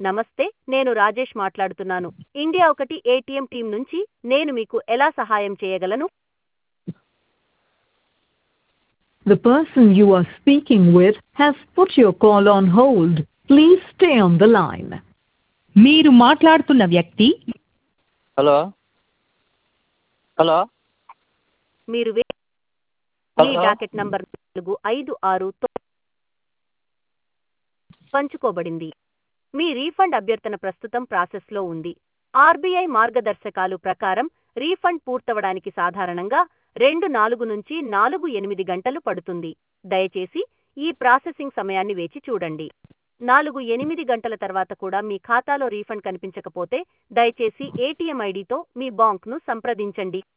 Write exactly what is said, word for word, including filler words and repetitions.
నమస్తే, నేను రాజేష్ మాట్లాడుతున్నాను. ఇండియా ఒకటి ఏటీఎం టీం నుంచి నేను మీకు ఎలా సహాయం చేయగలను? The person you are speaking with has put your call on hold. Please stay on the line. మీరు మాట్లాడుతున్న వ్యక్తి హలో హలో మీరు వే- మీ హలో డాకెట్ నంబర్ నాలుగు ఐదు ఆరు తొమ్మిది పంచుకోబడింది. మీ రీఫండ్ అభ్యర్థన ప్రస్తుతం ప్రాసెస్లో ఉంది. ఆర్బీఐ మార్గదర్శకాలు ప్రకారం రీఫండ్ పూర్తవడానికి సాధారణంగా రెండు నాలుగు నుంచి నాలుగు ఎనిమిది గంటలు పడుతుంది. దయచేసి ఈ ప్రాసెసింగ్ సమయాన్ని వేచి చూడండి. నాలుగు ఎనిమిది గంటల తర్వాత కూడా మీ ఖాతాలో రీఫండ్ కనిపించకపోతే దయచేసి ఏటీఎం ఐడితో మీ బాంక్ను సంప్రదించండి.